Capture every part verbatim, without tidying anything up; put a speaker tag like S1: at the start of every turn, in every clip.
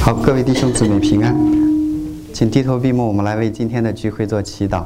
S1: 好，各位弟兄姊妹平安，请低头闭目，我们来为今天的聚会做祈祷。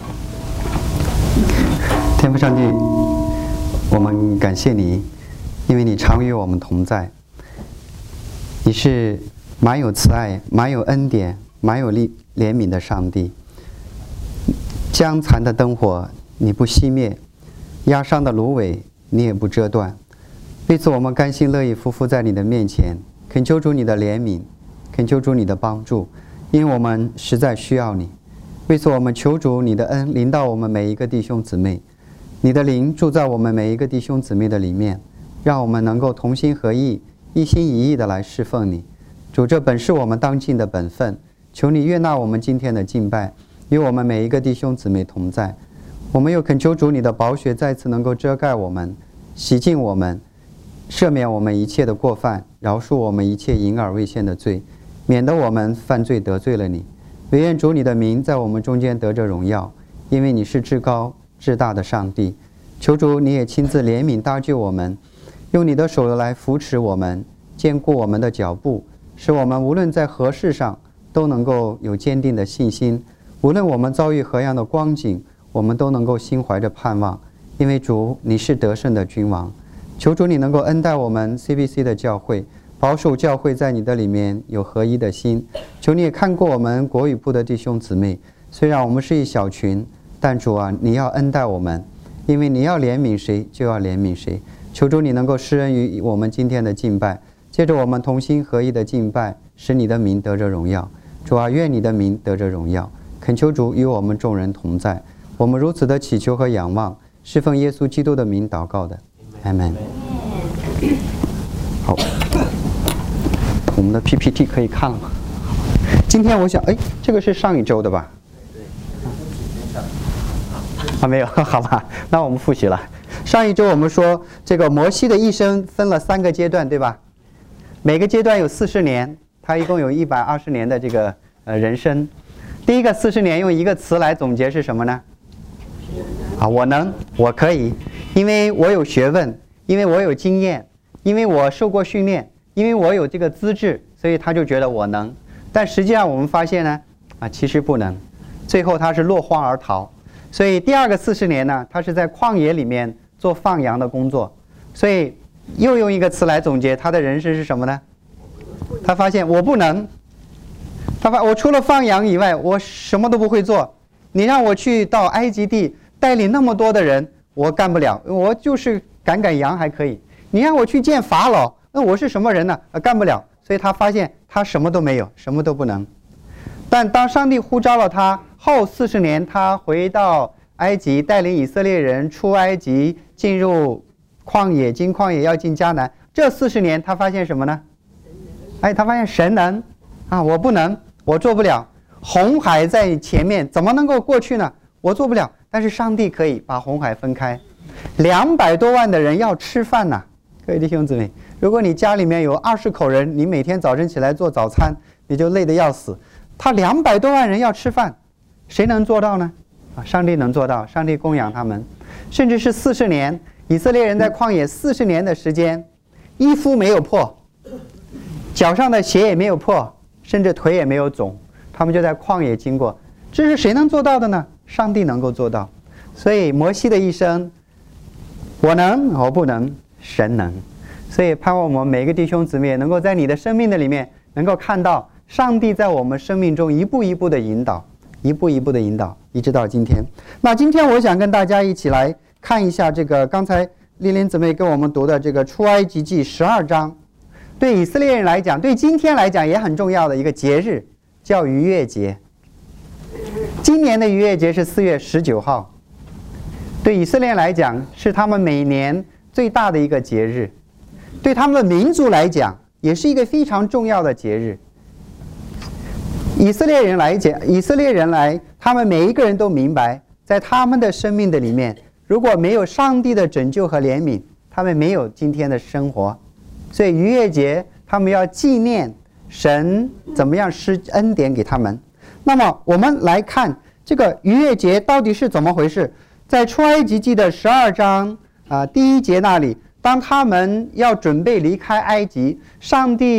S1: 天父上帝，我们感谢你，因为你常与我们同在。你是满有慈爱、满有恩典、满有怜悯的上帝。将残的灯火你不熄灭，压伤的芦苇你也不折断。为此，我们甘心乐意匍匐在你的面前，恳求主你的怜悯，恳求主你的帮助，因为我们实在需要你。为此，我们求主你的恩临到我们每一个弟兄姊妹，你的灵住在我们每一个弟兄姊妹的里面，让我们能够同心合意、一心一意地来侍奉你。主，这本是我们当尽的本分，求你悦纳我们今天的敬拜，与我们每一个弟兄姊妹同在。我们又恳求主你的宝血再次能够遮盖我们，洗净我们，赦免我们一切的过犯，饶恕我们一切隐而未现的罪，免得我们犯罪得罪了你。唯愿主你的名在我们中间得着荣耀，因为你是至高至大的上帝。求主你也亲自怜悯搭救我们，用你的手来扶持我们，坚固我们的脚步，使我们无论在何事上都能够有坚定的信心，无论我们遭遇何样的光景，我们都能够心怀着盼望，因为主你是得胜的君王。求主你能够恩待我们 C B C 的教会，保守教会在你的里面有合一的心。求你也看过我们国语部的弟兄姊妹，虽然我们是一小群，但主啊，你要恩待我们，因为你要怜悯谁就要怜悯谁。求主你能够施恩于我们今天的敬拜，接着我们同心合一的敬拜，使你的名得着荣耀。主啊，愿你的名得着荣耀。恳求主与我们众人同在。我们如此的祈求和仰望，是奉耶稣基督的名祷告的。阿门。好，我们的 P P T 可以看了吗？今天我想，哎，这个是上一周的吧？啊，没有，好吧，那我们复习了。上一周我们说，这个摩西的一生分了三个阶段，对吧？每个阶段有四十年，他一共有一百二十年的这个呃人生。第一个四十年用一个词来总结是什么呢？啊，我能，我可以，因为我有学问，因为我有经验，因为我受过训练，因为我有这个资质，所以他就觉得我能。但实际上我们发现呢，啊，其实不能，最后他是落荒而逃。所以第二个四十年呢，他是在旷野里面做放羊的工作。所以又用一个词来总结他的人生是什么呢？他发现我不能，他发我除了放羊以外，我什么都不会做。你让我去到埃及地带领那么多的人，我干不了，我就是赶赶羊还可以。你让我去见法老，那我是什么人呢？啊，干不了。所以他发现他什么都没有，什么都不能。但当上帝呼召了他后四十年，他回到埃及，带领以色列人出埃及，进入旷野，经旷野要进迦南。这四十年他发现什么呢？哎，他发现神能啊，我不能，我做不了。红海在前面，怎么能够过去呢？我做不了，但是上帝可以把红海分开。两百多万的人要吃饭呐、啊，各位弟兄姊妹，如果你家里面有二十口人，你每天早晨起来做早餐，你就累得要死。他两百多万人要吃饭，谁能做到呢？啊，上帝能做到，上帝供养他们。甚至是四十年，以色列人在旷野四十年的时间，衣服没有破，脚上的鞋也没有破，甚至腿也没有肿。他们就在旷野经过，这是谁能做到的呢？上帝能够做到。所以摩西的一生，我能，我不能，神能。所以盼望我们每个弟兄姊妹能够在你的生命的里面，能够看到上帝在我们生命中一步一步的引导，一步一步的引导，一直到今天。那今天我想跟大家一起来看一下这个刚才丽琳姊妹跟我们读的这个出埃及记十二章，对以色列人来讲，对今天来讲也很重要的一个节日，叫逾越节。今年的逾越节是四月十九号，对以色列人来讲是他们每年最大的一个节日，对他们的民族来讲也是一个非常重要的节日。以色列人来讲，以色列人来，他们每一个人都明白，在他们的生命的里面，如果没有上帝的拯救和怜悯，他们没有今天的生活。所以逾越节他们要纪念神怎么样施恩典给他们。那么我们来看这个逾越节到底是怎么回事。在出埃及记的十二章啊、呃、第一节那里，当他们要准备离开埃及，上帝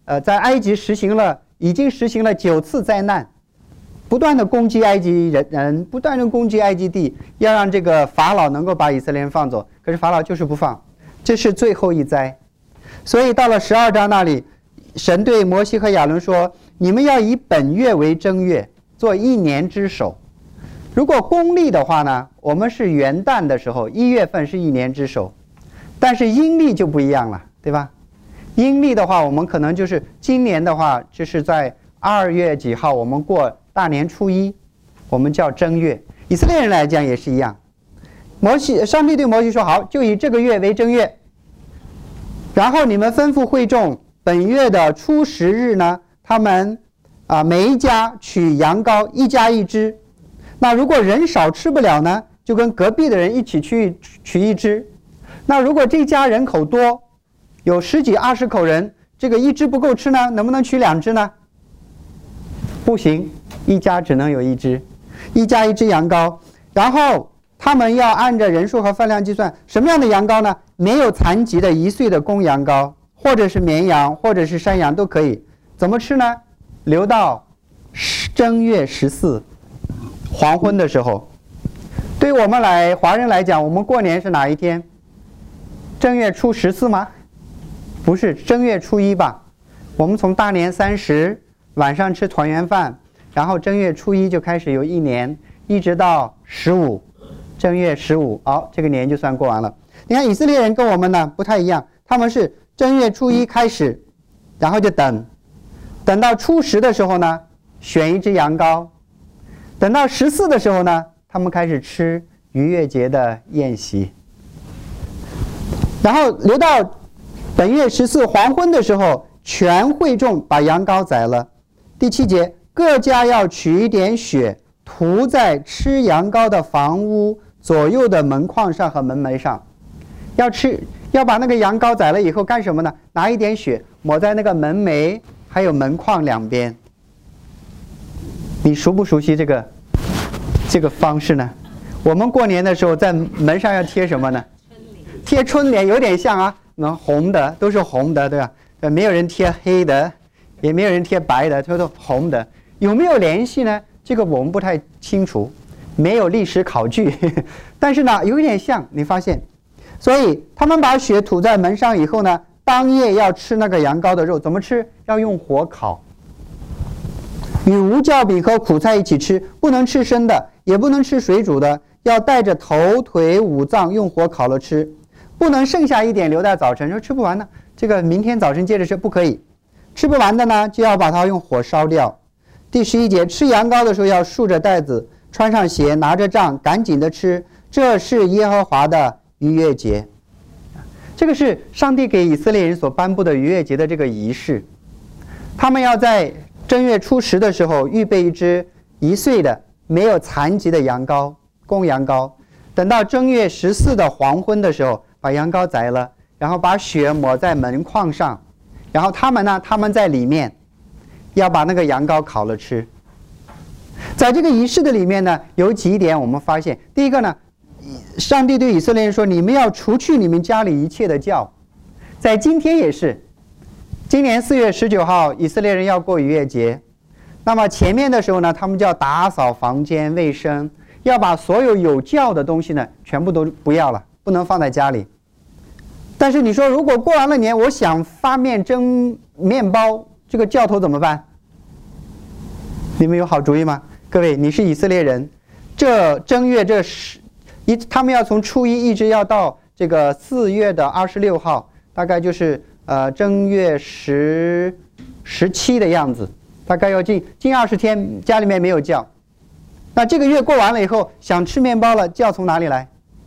S1: 呃，在埃及实行了，已经实行了九次灾难，不断的攻击埃及人人，不断的攻击埃及地，要让这个法老能够把以色列人放走。可是法老就是不放，这是最后一灾。所以到了十二章那里，神对摩西和亚伦说：“你们要以本月为正月，做一年之首。如果公历的话呢，我们是元旦的时候，一月份是一年之首。但是阴历就不一样了，对吧？阴历的话，我们可能就是今年的话，就是在二月几号，我们过大年初一，我们叫正月。以色列人来讲也是一样。摩西，上帝对摩西说：好，就以这个月为正月。然后你们吩咐会众，本月的初十日呢，他们啊每一家取羊羔，一家一只。那如果人少吃不了呢，就跟隔壁的人一起去取一只。那如果这家人口多，有十几二十口人，这个一只不够吃呢，能不能取两只呢？不行，一家只能有一只，一家一只羊羔。然后他们要按着人数和分量计算，什么样的羊羔呢？没有残疾的一岁的公羊羔，或者是绵羊，或者是山羊都可以。怎么吃呢？留到正月十四黄昏的时候。对于我们来华人来讲，我们过年是哪一天？正月初十四吗？不是，正月初一吧。我们从大年三十晚上吃团圆饭，然后正月初一就开始有一年，一直到十五，正月十五，好，这个年就算过完了。你看以色列人跟我们呢不太一样，他们是正月初一开始，然后就等，等到初十的时候呢，选一只羊羔，等到十四的时候呢，他们开始吃逾越节的宴席，然后留到本月十四黄昏的时候，全会众把羊羔宰了。第七节，各家要取一点血，涂在吃羊羔的房屋左右的门框上和门楣上。要吃，要把那个羊羔宰了以后干什么呢？拿一点血抹在那个门楣还有门框两边。你熟不熟悉这个这个方式呢？我们过年的时候在门上要贴什么呢？贴春联，有点像啊，那红的都是红的，对吧？呃，没有人贴黑的，也没有人贴白的，都是红的。有没有联系呢？这个我们不太清楚，没有历史考据。但是呢，有点像，你发现。所以他们把血涂在门上以后呢，当夜要吃那个羊羔的肉，怎么吃？要用火烤，与无酵饼和苦菜一起吃，不能吃生的，也不能吃水煮的，要带着头腿五脏用火烤了吃，不能剩下一点留在早晨，说吃不完呢，这个明天早晨接着吃，不可以。吃不完的呢，就要把它用火烧掉。第十一节，吃羊羔的时候要束着带子，穿上鞋，拿着杖，赶紧的吃，这是耶和华的逾越节。这个是上帝给以色列人所颁布的逾越节的这个仪式。他们要在正月初十的时候预备一只一岁的没有残疾的羊羔，公羊羔。等到正月十四的黄昏的时候，把羊羔宰了，然后把血抹在门框上，然后他们呢，他们在里面要把那个羊羔烤了吃。在这个仪式的里面呢，有几点我们发现。第一个呢，上帝对以色列人说：你们要除去你们家里一切的酵。在今天也是，今年四月十九号，以色列人要过逾越节。那么前面的时候呢，他们就要打扫房间卫生，要把所有有酵的东西呢，全部都不要了，不能放在家里。但是你说，如果过完了年，我想发面蒸面包，这个酵头怎么办？你们有好主意吗？各位，你是以色列人，这正月这十一，他们要从初一一直要到这个四月的二十六号，大概就是呃正月十十七的样子，大概要近近二十天，家里面没有酵。那这个月过完了以后，想吃面包了，酵从哪里来？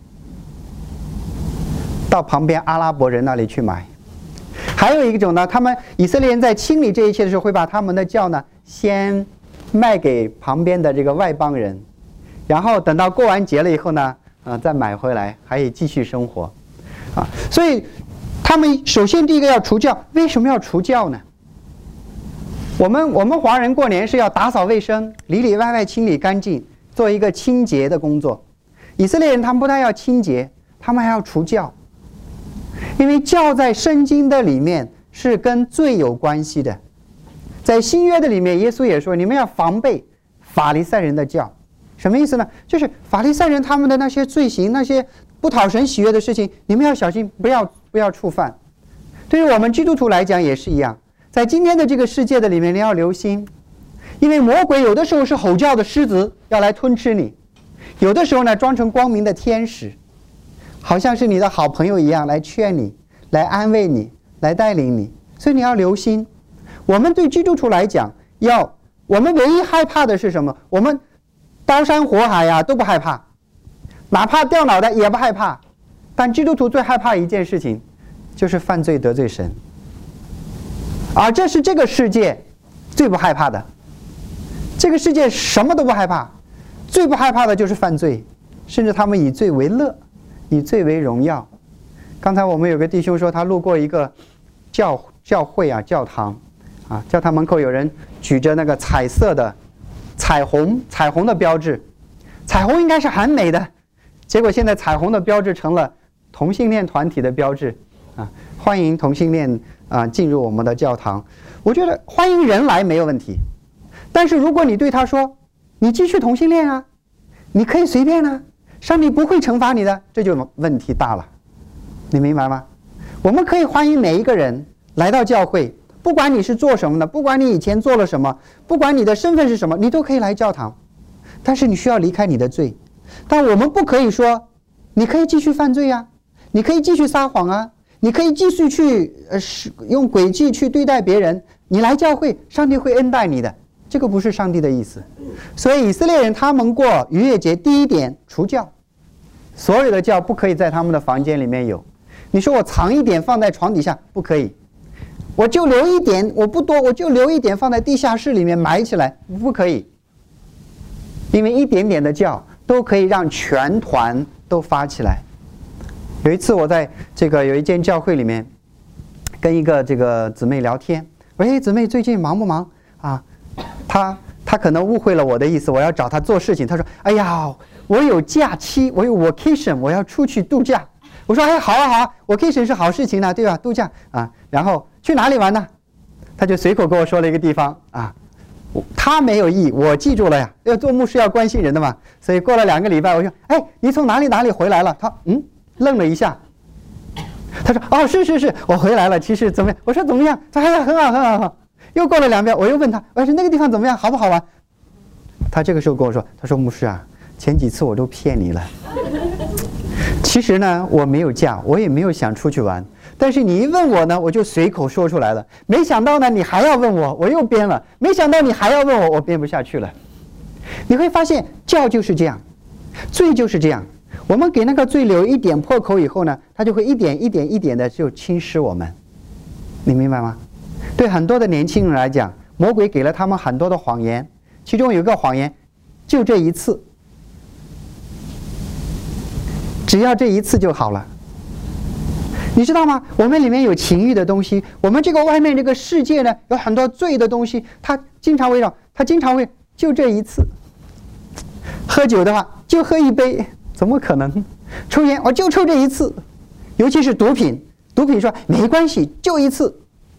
S1: 到旁边阿拉伯人那里去买。还有一种呢，他们以色列人在清理这一切的时候，会把他们的酵呢先卖给旁边的这个外邦人，然后等到过完节了以后呢，呃，再买回来，还可以继续生活，啊，所以他们首先第一个要除酵。为什么要除酵呢？我们我们华人过年是要打扫卫生，里里外外清理干净，做一个清洁的工作。以色列人他们不但要清洁，他们还要除酵。因为酵在圣经的里面是跟罪有关系的。在新约的里面，耶稣也说，你们要防备法利赛人的教。什么意思呢？就是法利赛人他们的那些罪行，那些不讨神喜悦的事情，你们要小心，不要不要触犯。对于我们基督徒来讲也是一样，在今天的这个世界的里面，你要留心，因为魔鬼有的时候是吼叫的狮子，要来吞吃你；有的时候呢，装成光明的天使，好像是你的好朋友一样，来劝你，来安慰你，来带领你。所以你要留心。我们对基督徒来讲，要我们唯一害怕的是什么？我们刀山火海呀、啊、都不害怕，哪怕掉脑袋也不害怕。但基督徒最害怕一件事情，就是犯罪得罪神，而这是这个世界最不害怕的。这个世界什么都不害怕，最不害怕的就是犯罪，甚至他们以罪为乐，以罪为荣耀。刚才我们有个弟兄说，他路过一个教教会啊教堂啊，教堂门口有人举着那个彩色的彩虹彩虹的标志，彩虹应该是很美的，结果现在彩虹的标志成了同性恋团体的标志啊，欢迎同性恋啊进入我们的教堂。我觉得欢迎人来没有问题，但是如果你对他说，你继续同性恋啊，你可以随便啊，上帝不会惩罚你的，这就问题大了。你明白吗？我们可以欢迎每一个人来到教会，不管你是做什么的，不管你以前做了什么，不管你的身份是什么，你都可以来教堂。但是你需要离开你的罪。但我们不可以说，你可以继续犯罪啊，你可以继续撒谎啊，你可以继续去呃用诡计去对待别人。你来教会，上帝会恩待你的，这个不是上帝的意思。所以以色列人他们过逾越节，第一点除酵，所有的酵不可以在他们的房间里面有。你说我藏一点放在床底下，不可以。我就留一点，我不多，我就留一点放在地下室里面埋起来，不可以。因为一点点的酵都可以让全团都发起来。有一次我在这个有一间教会里面跟一个这个姊妹聊天，喂，姊妹最近忙不忙啊？她她可能误会了我的意思，我要找她做事情。她说，哎呀，我有假期，我有 vacation， 我要出去度假。我说，哎，好啊好啊 vacation 是好事情呢，对吧？度假啊，然后去哪里玩呢？他就随口跟我说了一个地方啊，他没有意，我记住了呀。要做牧师要关心人的嘛，所以过了两个礼拜，我说，哎，你从哪里哪里回来了？他嗯愣了一下，他说，哦，是是是，我回来了。其实怎么样？我说怎么样？他说，哎呀，很好很好很好。又过了两遍，我又问他，我说那个地方怎么样？好不好玩？他这个时候跟我说，他说牧师啊，前几次我都骗你了。其实呢，我没有假，我也没有想出去玩，但是你一问我呢，我就随口说出来了。没想到呢，你还要问我，我又编了。没想到你还要问我，我编不下去了。你会发现，教就是这样，罪就是这样。我们给那个罪留一点破口以后呢，它就会一点一点一点的就侵蚀我们。你明白吗？对很多的年轻人来讲，魔鬼给了他们很多的谎言，其中有一个谎言，就这一次。只要这一次就好了，你知道吗？我们里面有情欲的东西，我们这个外面这个世界呢，有很多罪的东西，它经常围绕，它经常会就这一次。喝酒的话，就喝一杯，怎么可能？抽烟，我就抽这一次。尤其是毒品，毒品说没关系，就一次。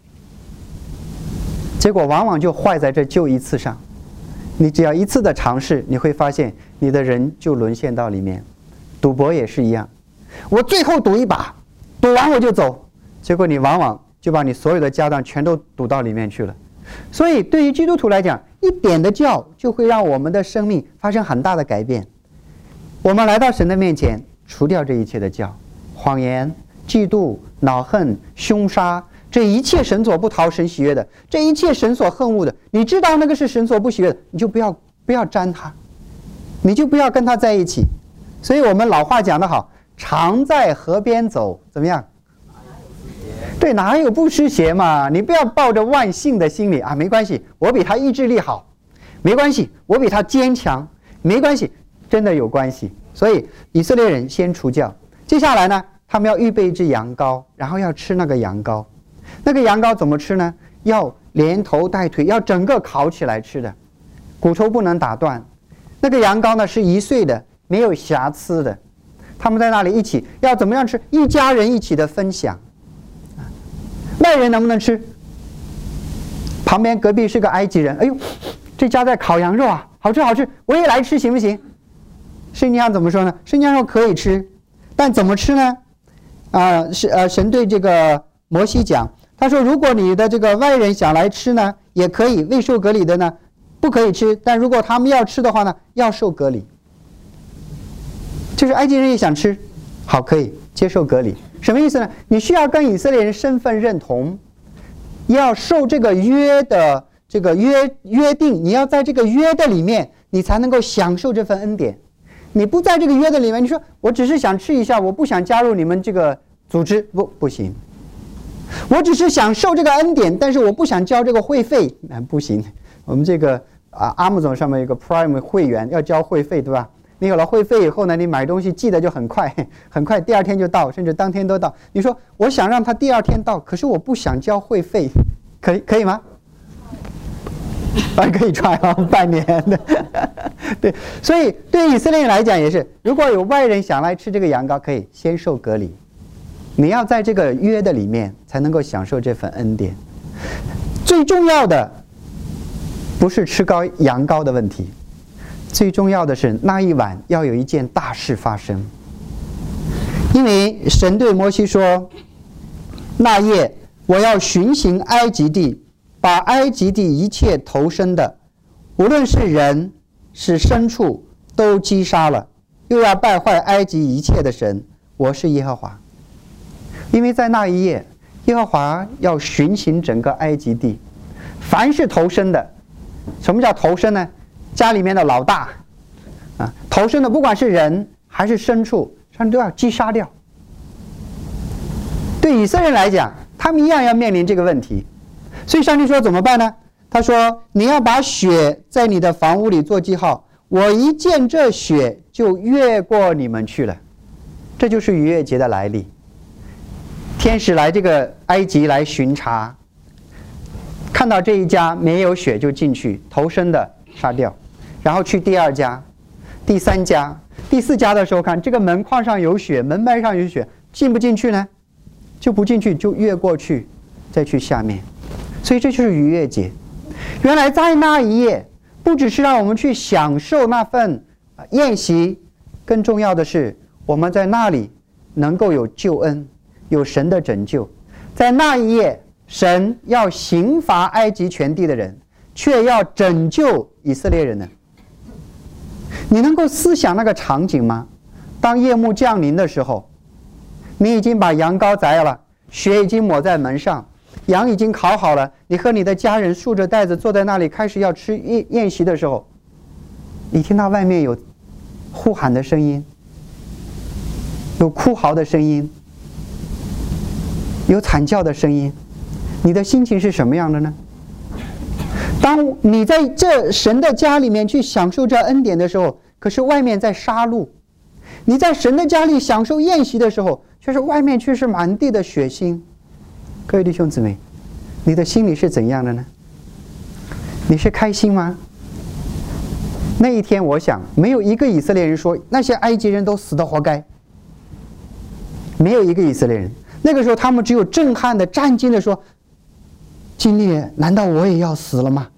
S1: 结果往往就坏在这就一次上。你只要一次的尝试，你会发现你的人就沦陷到里面。赌博也是一样，我最后赌一把，赌完我就走，结果你往往就把你所有的家当全都赌到里面去了。所以对于基督徒来讲，一点的酵就会让我们的生命发生很大的改变。我们来到神的面前，除掉这一切的酵，谎言、嫉妒、恼恨、凶杀，这一切神所不讨神喜悦的，这一切神所恨恶的，你知道那个是神所不喜悦的，你就不要不要沾它，你就不要跟他在一起。所以我们老话讲得好，常在河边走，怎么样？对，哪有不湿鞋嘛？你不要抱着万幸的心理啊，没关系，我比他意志力好，没关系，我比他坚强，没关系，真的有关系。所以以色列人先除酵，接下来呢，他们要预备一只羊羔，然后要吃那个羊羔。那个羊羔怎么吃呢？要连头带腿，要整个烤起来吃的，骨头不能打断。那个羊羔呢是一岁的，没有瑕疵的。他们在那里一起要怎么样吃？一家人一起的分享。 外人能不能吃？旁边隔壁是个埃及人，哎呦，这家在烤羊肉啊，好吃好吃，我也来吃行不行？圣经上怎么说呢？圣经上说可以吃，但怎么吃呢？啊，是呃，神对这个摩西讲，他说，如果你的这个外人想来吃呢，也可以；未受隔离的呢，不可以吃。但如果他们要吃的话呢，要受隔离。就是埃及人也想吃，好，可以接受隔离。什么意思呢？你需要跟以色列人身份认同，要受这个约的这个约约定，你要在这个约的里面，你才能够享受这份恩典。你不在这个约的里面，你说我只是想吃一下，我不想加入你们这个组织，不不行。我只是想受这个恩典，但是我不想交这个会费，啊，不行。我们这个啊 Amazon 上面有个 Prime 会员要交会费，对吧？你有了会费以后呢，你买东西寄的就很快，很快第二天就到，甚至当天都到。你说我想让他第二天到，可是我不想交会费，可以可以吗？啊，可以try啊，半年的。对，所以对以色列人来讲也是，如果有外人想来吃这个羊羔，可以先受隔离。你要在这个约的里面，才能够享受这份恩典。最重要的不是吃羔羊羔的问题，最重要的是那一晚要有一件大事发生。因为神对摩西说，那夜我要巡行埃及地，把埃及地一切投生的，无论是人是牲畜，都击杀了，又要败坏埃及一切的神，我是耶和华。因为在那一夜，耶和华要巡行整个埃及地，凡是投生的，什么叫投生呢？家里面的老大啊，投生的不管是人还是牲畜，上帝都要击杀掉。对以色列人来讲，他们一样要面临这个问题。所以上帝说怎么办呢？他说，你要把血在你的房屋里做记号，我一见这血就越过你们去了。这就是逾越节的来历。天使来这个埃及来巡查，看到这一家没有血就进去，投生的杀掉，然后去第二家、第三家、第四家的时候看这个门框上有血，门牌上有血，进不进去呢？就不进去，就越过去，再去下面。所以这就是逾越节。原来在那一夜，不只是让我们去享受那份宴席，更重要的是我们在那里能够有救恩，有神的拯救。在那一夜，神要刑罚埃及全地的人，却要拯救以色列人呢。你能够思想那个场景吗？当夜幕降临的时候，你已经把羊羔宰了，血已经抹在门上，羊已经烤好了，你和你的家人束着带子坐在那里开始要吃宴宴席的时候，你听到外面有呼喊的声音，有哭嚎的声音，有惨叫的声音，你的心情是什么样的呢？当你在这神的家里面去享受这恩典的时候，可是外面在杀戮；你在神的家里享受宴席的时候，却是外面却是满地的血腥。各位弟兄姊妹，你的心里是怎样的呢？你是开心吗？那一天我想没有一个以色列人说那些埃及人都死得活该，没有一个以色列人。那个时候他们只有震撼的战惊的说，今夜难道我也要死了吗？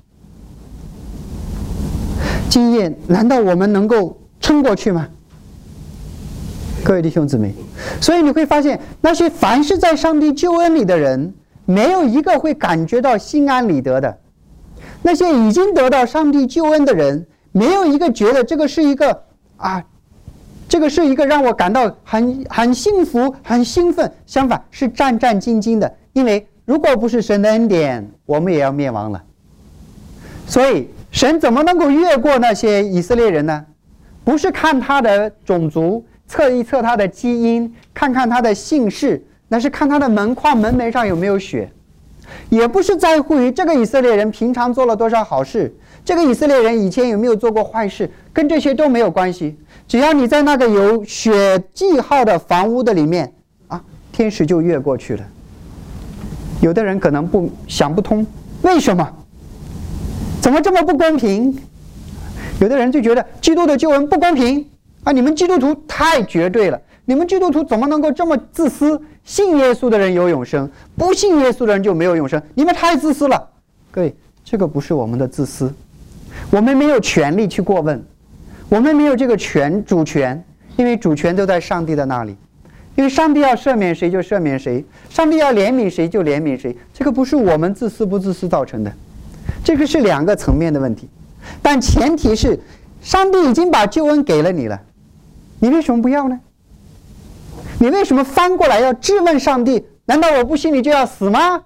S1: 今夜难道我们能够撑过去吗？各位弟兄姊妹，所以你会发现那些凡是在上帝救恩里的人，没有一个会感觉到心安理得的。那些已经得到上帝救恩的人，没有一个觉得这个是一个啊这个是一个让我感到很很幸福很兴奋，相反是战战兢兢的。因为如果不是神的恩典，我们也要灭亡了。所以神怎么能够越过那些以色列人呢？不是看他的种族，测一测他的基因，看看他的姓氏，那是看他的门框门楣上有没有血。也不是在乎于这个以色列人平常做了多少好事，这个以色列人以前有没有做过坏事，跟这些都没有关系。只要你在那个有血记号的房屋的里面啊，天使就越过去了。有的人可能不想不通，为什么？怎么这么不公平？有的人就觉得基督的救恩不公平啊！你们基督徒太绝对了， 你们基督徒怎么能够这么自私？信耶稣的人有永生，不信耶稣的人就没有永生，你们太自私了。各位，这个不是我们的自私，我们没有权利去过问，我们没有这个权主权，因为主权都在上帝的那里。因为上帝要赦免谁就赦免谁，上帝要怜悯谁就怜悯谁，这个不是我们自私不自私造成的，这个是两个层面的问题。但前提是上帝已经把救恩给了你了，你为什么不要呢？你为什么翻过来要质问上帝？难道我不信你就要死吗？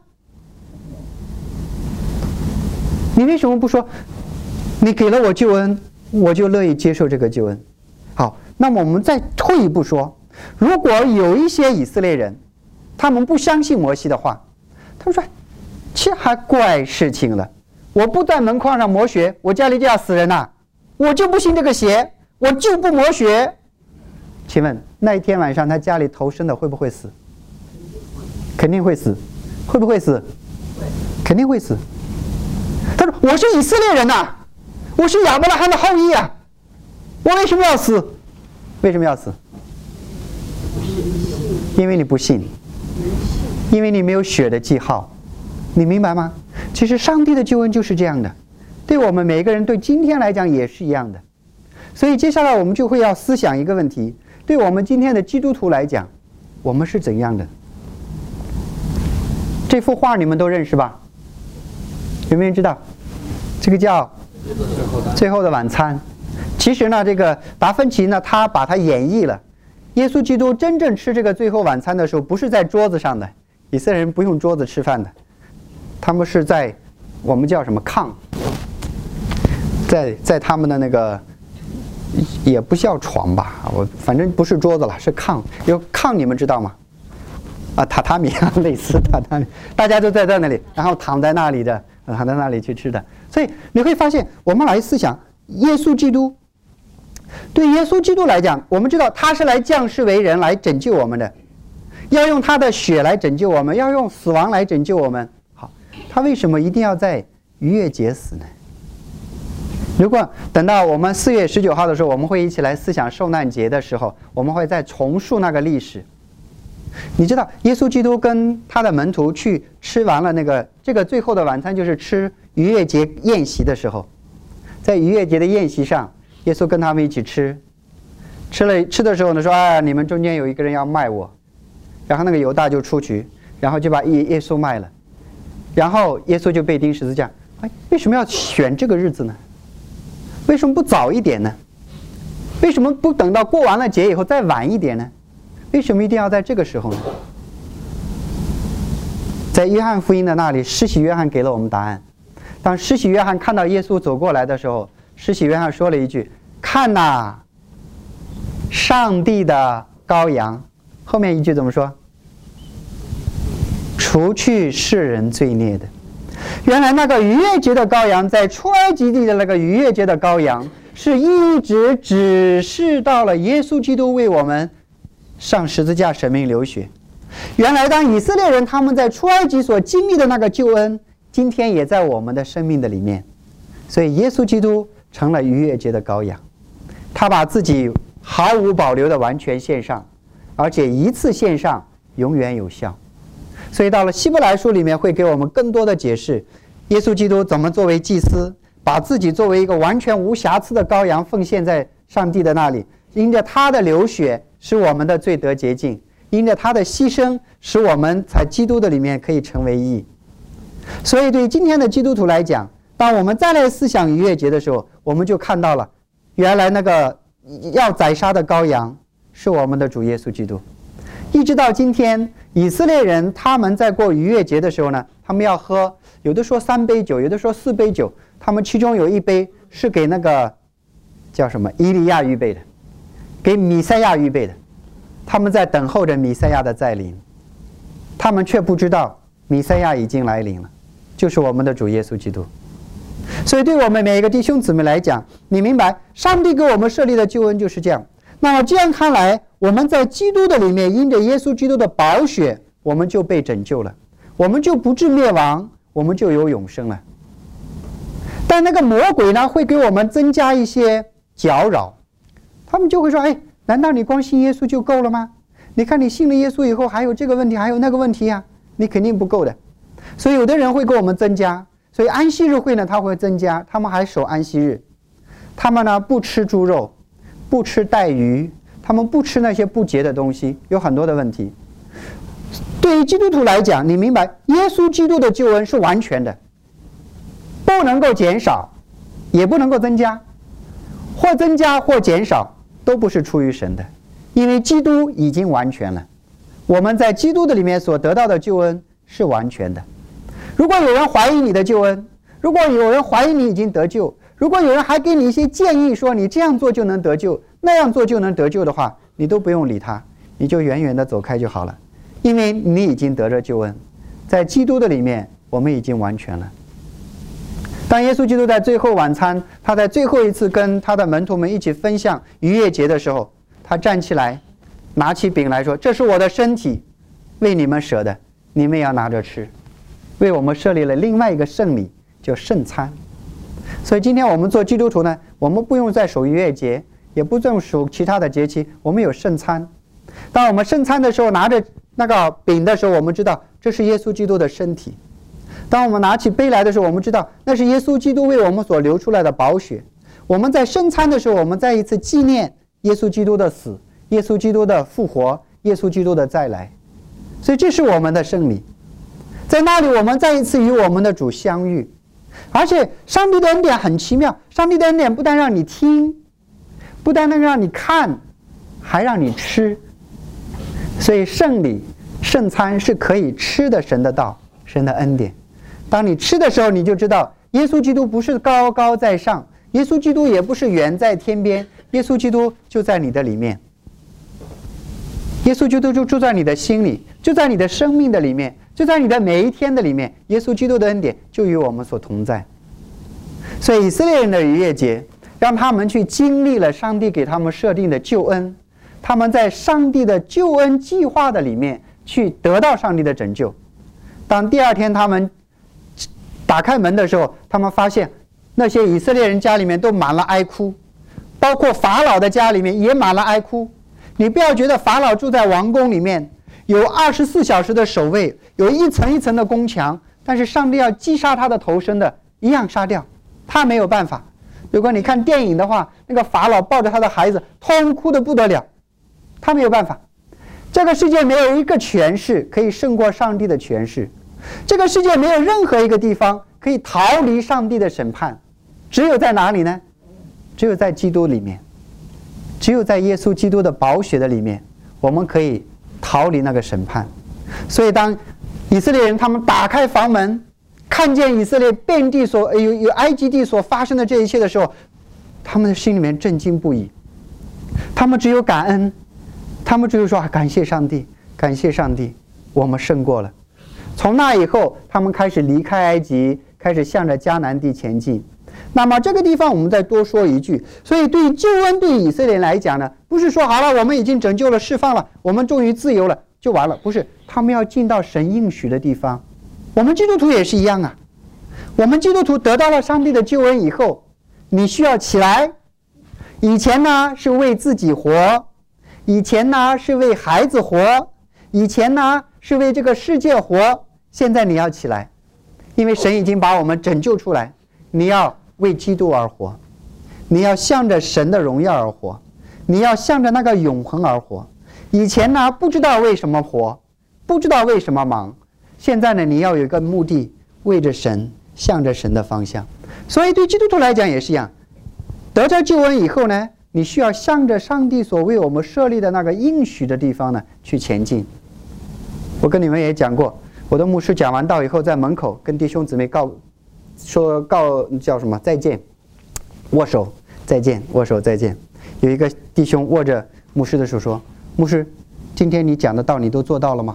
S1: 你为什么不说你给了我救恩，我就乐意接受这个救恩？好，那么我们再退一步说，如果有一些以色列人他们不相信摩西的话，他们说这还怪事情了，我不在门框上磨血，我家里就要死人呐，我就不信这个邪，我就不磨血。请问那一天晚上他家里头生的会不会死？肯定会死。会不会死？肯定会死。他说我是以色列人呐、啊，我是亚伯拉罕的后裔啊，我为什么要死？为什么要死？因为你不信，因为你没有血的记号，你明白吗？其实上帝的救恩就是这样的，对我们每一个人，对今天来讲也是一样的。所以接下来我们就会要思想一个问题，对我们今天的基督徒来讲，我们是怎样的？这幅画你们都认识吧？有没有人知道？这个叫《最后的晚餐》。其实呢，这个达芬奇呢，他把它演绎了。耶稣基督真正吃这个最后晚餐的时候，不是在桌子上的，以色列人不用桌子吃饭的，他们是在我们叫什么炕，在在他们的那个也不叫床吧，我反正不是桌子了，是炕。有炕你们知道吗？啊，榻榻米啊，类似榻榻米，大家都在在那里，然后躺在那里的，躺在那里去吃的。所以你会发现，我们来思想耶稣基督。对耶稣基督来讲，我们知道他是来降世为人来拯救我们的，要用他的血来拯救我们，要用死亡来拯救我们。好，他为什么一定要在逾越节死呢？如果等到我们四月十九号的时候，我们会一起来思想受难节的时候，我们会再重述那个历史。你知道耶稣基督跟他的门徒去吃完了那个这个最后的晚餐，就是吃逾越节宴席的时候，在逾越节的宴席上，耶稣跟他们一起吃，吃了吃的时候呢，说啊，你们中间有一个人要卖我，然后那个犹大就出去，然后就把耶耶稣卖了，然后耶稣就被钉十字架。哎，为什么要选这个日子呢？为什么不早一点呢？为什么不等到过完了节以后再晚一点呢？为什么一定要在这个时候呢？在约翰福音的那里，施洗约翰给了我们答案。当施洗约翰看到耶稣走过来的时候，施洗约翰说了一句：“看哪，上帝的羔羊。”后面一句怎么说？除去世人罪孽的。原来那个逾越节的羔羊，在出埃及地的那个逾越节的羔羊，是一直指示到了耶稣基督为我们上十字架舍命流血。原来当以色列人他们在出埃及所经历的那个救恩，今天也在我们的生命的里面。所以耶稣基督成了逾越节的羔羊，他把自己毫无保留的完全献上，而且一次献上永远有效。所以到了希伯来书里面会给我们更多的解释，耶稣基督怎么作为祭司，把自己作为一个完全无瑕疵的羔羊奉献在上帝的那里，因着他的流血使我们的罪得洁净，因着他的牺牲使我们在基督的里面可以成为义。所以对今天的基督徒来讲，当我们再来思想逾越节的时候，我们就看到了原来那个要宰杀的羔羊是我们的主耶稣基督。一直到今天，以色列人他们在过逾越节的时候呢，他们要喝，有的说三杯酒，有的说四杯酒，他们其中有一杯是给那个叫什么以利亚预备的，给弥赛亚预备的。他们在等候着弥赛亚的再临，他们却不知道弥赛亚已经来临了，就是我们的主耶稣基督。所以对我们每一个弟兄姊妹来讲，你明白上帝给我们设立的救恩就是这样。那么这样看来，我们在基督的里面，因着耶稣基督的宝血，我们就被拯救了，我们就不致灭亡，我们就有永生了。但那个魔鬼呢，会给我们增加一些搅扰，他们就会说：哎， 难道你光信耶稣就够了吗？你看你信了耶稣以后，还有这个问题，还有那个问题呀、啊，你肯定不够的。所以有的人会给我们增加，所以安息日会呢，他会增加，他们还守安息日，他们呢不吃猪肉，不吃带鱼，他们不吃那些不洁的东西，有很多的问题。对于基督徒来讲，你明白，耶稣基督的救恩是完全的，不能够减少，也不能够增加，或增加或减少都不是出于神的，因为基督已经完全了。我们在基督的里面所得到的救恩是完全的。如果有人怀疑你的救恩，如果有人怀疑你已经得救，如果有人还给你一些建议说你这样做就能得救，那样做就能得救的话，你都不用理他，你就远远的走开就好了，因为你已经得着救恩，在基督的里面我们已经完全了。当耶稣基督在最后晚餐，他在最后一次跟他的门徒们一起分享逾越节的时候，他站起来拿起饼来说，这是我的身体，为你们舍的，你们要拿着吃，为我们设立了另外一个圣礼，叫圣餐。所以今天我们做基督徒呢，我们不用再守逾越节，也不用守其他的节期，我们有圣餐。当我们圣餐的时候，拿着那个饼的时候，我们知道这是耶稣基督的身体。当我们拿起杯来的时候，我们知道那是耶稣基督为我们所流出来的宝血。我们在圣餐的时候，我们再一次纪念耶稣基督的死，耶稣基督的复活，耶稣基督的再来。所以这是我们的圣礼，在那里我们再一次与我们的主相遇。而且上帝的恩典很奇妙，上帝的恩典不但让你听，不但能让你看，还让你吃。所以圣礼圣餐是可以吃的，神的道，神的恩典。当你吃的时候，你就知道耶稣基督不是高高在上，耶稣基督也不是远在天边，耶稣基督就在你的里面，耶稣基督就住在你的心里，就在你的生命的里面，就在你的每一天的里面，耶稣基督的恩典就与我们所同在。所以以色列人的逾越节让他们去经历了上帝给他们设定的救恩，他们在上帝的救恩计划的里面去得到上帝的拯救。当第二天他们打开门的时候，他们发现那些以色列人家里面都满了哀哭，包括法老的家里面也满了哀哭。你不要觉得法老住在王宫里面，有二十四小时的守卫，有一层一层的宫墙，但是上帝要击杀他的头生的一样杀掉，他没有办法。如果你看电影的话，那个法老抱着他的孩子痛哭得不得了，他没有办法。这个世界没有一个权势可以胜过上帝的权势，这个世界没有任何一个地方可以逃离上帝的审判，只有在哪里呢？只有在基督里面，只有在耶稣基督的宝血的里面，我们可以逃离那个审判。所以当以色列人他们打开房门，看见以色列遍地所有有埃及地所发生的这一切的时候，他们的心里面震惊不已，他们只有感恩，他们只有说感谢上帝，感谢上帝，我们胜过了。从那以后，他们开始离开埃及，开始向着迦南地前进。那么这个地方我们再多说一句，所以对于救恩对以色列人来讲呢，不是说好了我们已经拯救了释放了，我们终于自由了就完了，不是，他们要进到神应许的地方。我们基督徒也是一样啊，我们基督徒得到了上帝的救恩以后，你需要起来。以前呢是为自己活，以前呢是为孩子活，以前呢是为这个世界活，现在你要起来，因为神已经把我们拯救出来，你要为基督而活，你要向着神的荣耀而活，你要向着那个永恒而活。以前呢不知道为什么活，不知道为什么忙，现在呢你要有一个目的，为着神，向着神的方向。所以对基督徒来讲也是一样，得着救恩以后呢，你需要向着上帝所为我们设立的那个应许的地方呢去前进。我跟你们也讲过，我的牧师讲完道以后，在门口跟弟兄姊妹告说告叫什么再见，握手再见，握手再见。有一个弟兄握着牧师的手说，牧师，今天你讲的道你都做到了吗？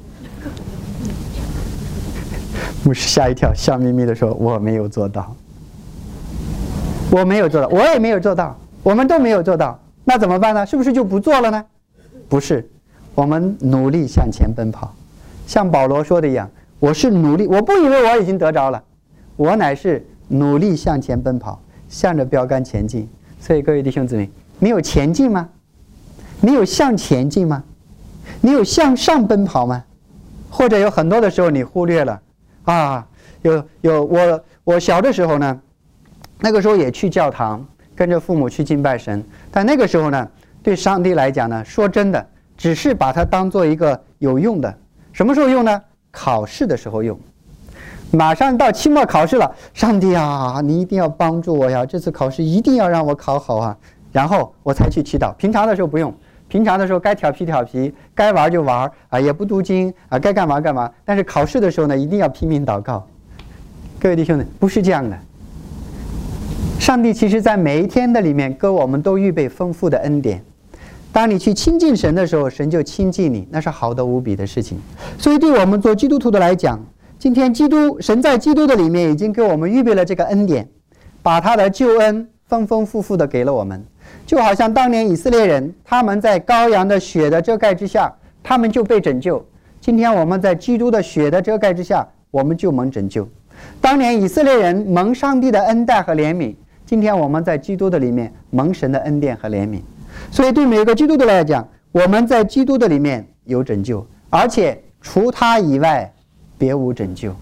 S1: 牧师吓一跳，笑眯眯的说，我没有做到，我没有做到，我也没有做到，我们都没有做到，那怎么办呢？是不是就不做了呢？不是，我们努力向前奔跑，像保罗说的一样，我是努力，我不以为我已经得着了，我乃是努力向前奔跑，向着标杆前进。所以各位弟兄姊妹，你有前进吗？ 你有向前进吗？你有向上奔跑吗？或者有很多的时候你忽略了啊？有有我我小的时候呢，那个时候也去教堂，跟着父母去敬拜神，但那个时候呢，对上帝来讲呢，说真的，只是把它当做一个有用的。什么时候用呢？考试的时候用。马上到期末考试了，上帝啊，你一定要帮助我呀！这次考试一定要让我考好啊！然后我才去祈祷。平常的时候不用，平常的时候该调皮调皮，该玩就玩啊，也不读经啊，该干嘛干嘛。但是考试的时候呢，一定要拼命祷告。各位弟兄们，不是这样的。上帝其实在每一天的里面，给我们都预备丰富的恩典。当你去亲近神的时候，神就亲近你，那是好的无比的事情。所以对我们做基督徒的来讲，今天基督神在基督的里面已经给我们预备了这个恩典，把他的救恩丰丰富富的给了我们。就好像当年以色列人，他们在羔羊的血的遮盖之下，他们就被拯救。今天我们在基督的血的遮盖之下，我们就蒙拯救。当年以色列人蒙上帝的恩待和怜悯，今天我们在基督的里面蒙神的恩典和怜悯。所以对每个基督徒来讲，我们在基督的里面有拯救，而且除他以外别无拯救。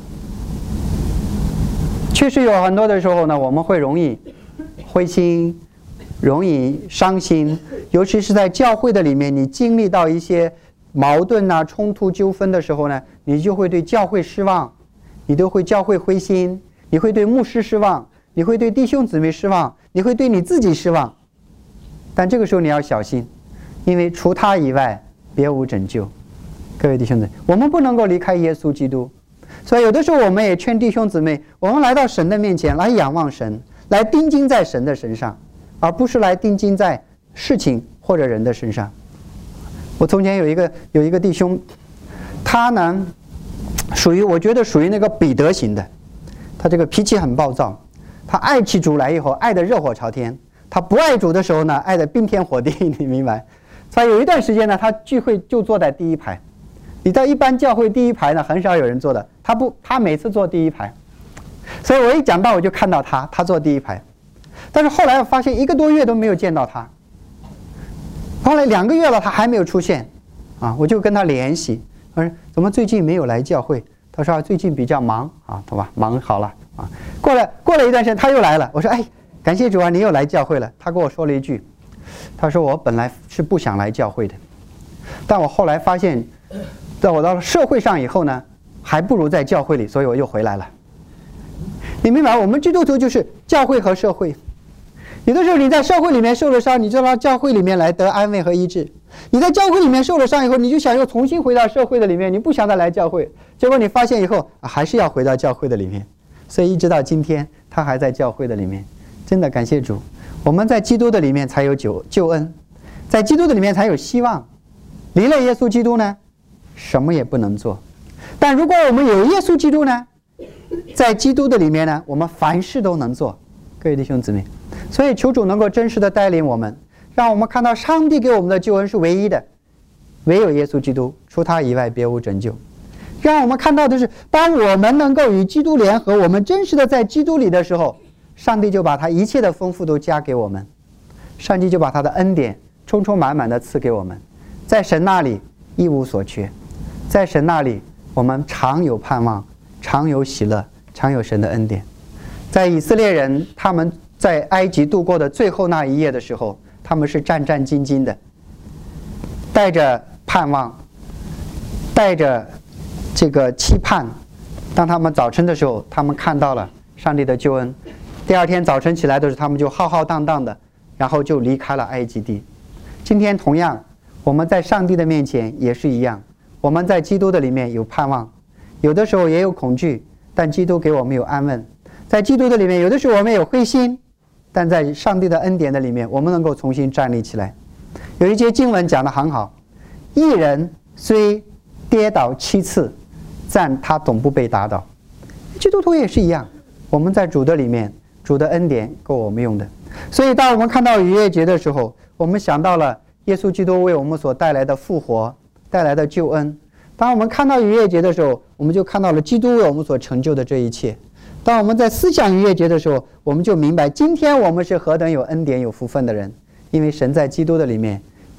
S1: 确实有很多的时候呢，我们会容易灰心，容易伤心，尤其是在教会的里面，你经历到一些矛盾啊、冲突、纠纷的时候呢，你就会对教会失望，你都会教会灰心，你会对牧师失望，你会对弟兄姊妹失望，你会对你自己失望。但这个时候你要小心，因为除他以外别无拯救。各位弟兄姊妹，我们不能够离开耶稣基督，所以有的时候我们也劝弟兄姊妹，我们来到神的面前来仰望神，来定睛在神的身上，而不是来定睛在事情或者人的身上。我从前有一个有一个弟兄，他呢属于我觉得属于那个彼得型的，他这个脾气很暴躁，他爱起主来以后爱得热火朝天，他不爱主的时候呢爱得冰天火地，你明白？所以有一段时间呢，他聚会就坐在第一排。你到一般教会第一排呢，很少有人坐的，他不，他每次坐第一排。所以我一讲到我就看到他，他坐第一排。但是后来我发现一个多月都没有见到他，后来两个月了他还没有出现，啊，我就跟他联系，我说怎么最近没有来教会？他说最近比较忙啊，对吧？忙好了啊。过了过了一段时间他又来了，我说哎，感谢主啊，你又来教会了。他跟我说了一句，他说我本来是不想来教会的，但我后来发现，在我到了社会上以后呢，还不如在教会里，所以我又回来了。你明白，我们基督徒就是教会和社会。有的时候你在社会里面受了伤，你就到教会里面来得安慰和医治。你在教会里面受了伤以后，你就想又重新回到社会的里面，你不想再来教会，结果你发现以后、啊、还是要回到教会的里面。所以一直到今天他还在教会的里面。真的感谢主，我们在基督的里面才有救救恩，在基督的里面才有希望。离了耶稣基督呢，什么也不能做。但如果我们有耶稣基督呢，在基督的里面呢，我们凡事都能做。各位弟兄姊妹，所以求主能够真实的带领我们，让我们看到上帝给我们的救恩是唯一的，唯有耶稣基督，除他以外别无拯救。让我们看到的是，当我们能够与基督联合，我们真实的在基督里的时候，上帝就把他一切的丰富都加给我们，上帝就把他的恩典充充满满的赐给我们。在神那里一无所缺，在神那里我们常有盼望，常有喜乐，常有神的恩典。在以色列人他们在埃及度过的最后那一夜的时候，他们是战战兢兢的，带着盼望，带着这个期盼。当他们早晨的时候，他们看到了上帝的救恩，第二天早晨起来的时候，他们就浩浩荡荡的，然后就离开了埃及地。今天同样，我们在上帝的面前也是一样，我们在基督的里面有盼望，有的时候也有恐惧，但基督给我们有安稳。在基督的里面，有的时候我们有灰心，但在上帝的恩典的里面，我们能够重新站立起来。有一节经文讲得很好，一人虽跌倒七次，但他总不被打倒。基督徒也是一样，我们在主的里面，主的恩典够我们用的。所以当我们看到逾越节的时候，我们想到了耶稣基督为我们所带来的复活，带来的救恩。当我们看到逾越节的时候，我们就看到了基督为我们所成就的这一切。当我们在思想逾越节的时候，我们就明白今天我们是何等有恩典有福分的人，因为神在基督的里面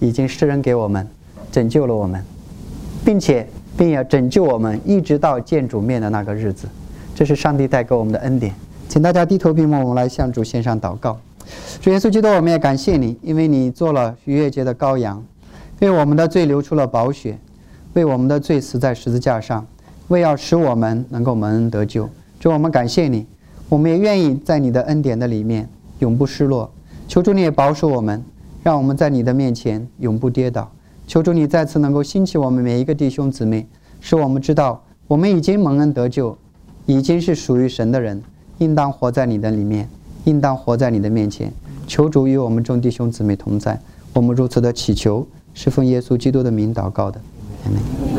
S1: 已经施恩给我们，拯救了我们，并且并要拯救我们一直到见主面的那个日子。这是上帝带给我们的恩典。请大家低头闭目，我们来向主献上祷告。主耶稣基督，我们也感谢你，因为你做了逾越节的羔羊，为我们的罪流出了宝血，为我们的罪死在十字架上，为要使我们能够蒙恩得救。主，我们感谢你，我们也愿意在你的恩典的里面永不失落。求主你也保守我们，让我们在你的面前永不跌倒。求主你再次能够兴起我们每一个弟兄姊妹，使我们知道我们已经蒙恩得救，已经是属于神的人，应当活在你的里面，应当活在你的面前。求主与我们众弟兄姊妹同在。我们如此的祈求，是奉耶稣基督的名祷告的。阿们。